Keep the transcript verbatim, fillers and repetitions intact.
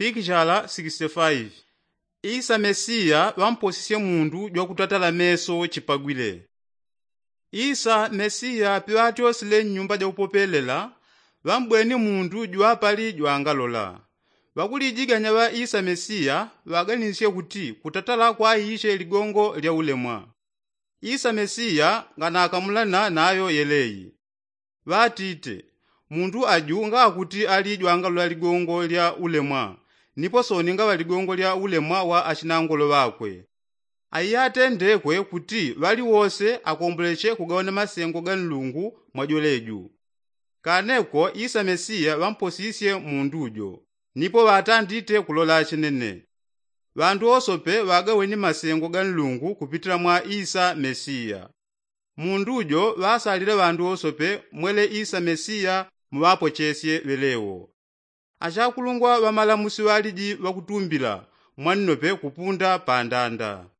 Pikichala sixty-five. Isa Mesiya wamposisye mundu jwakutatala meso chipagwile. Isa Mesiya piwati osile nyumba ja upopelela wambweni mundu jwapali jwangalola. Wakulijiganya wa Isa Mesiya waganisye kuti kutatala kwa ishe ligongo lya ulemwa. Isa Mesiya ngana akamulana nayo yeleyi. Watite mundu aju nga kuti ali jwangalola ligongo lya ulemwa. Nipo soni nga ligongo lya ulemwa wa achinangolo wakwe. Ayate ndekwe kuti wali wose akomboleche kugawana masengo ga Mulungu mwajoleju. Kaneko Isa Mesiya wamposisye mundujo. Nipo watandite kulola chinene. Wandu osope wagaweni masengo ga Mulungu kupitira mwa Isa Mesiya. Mundujo wasalile wandu osope mwele Isa Mesiya muwapochesye welewo. Achakulungwa wamalamusi waliji wakutumbila mwaninope kupunda pandanda.